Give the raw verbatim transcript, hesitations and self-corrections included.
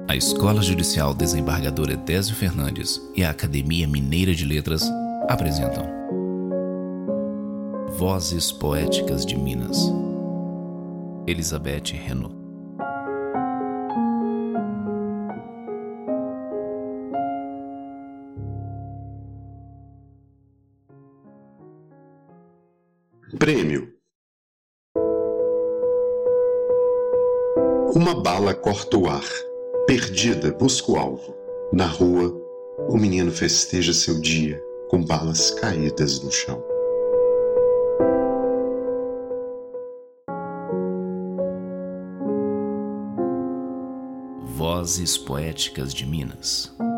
A Escola Judicial Desembargador Edésio Fernandes e a Academia Mineira de Letras apresentam Vozes Poéticas de Minas. Elizabeth Renaud. Prêmio. Uma bala corta o ar. Perdida, busca o alvo. Na rua, o menino festeja seu dia com balas caídas no chão. Vozes Poéticas de Minas.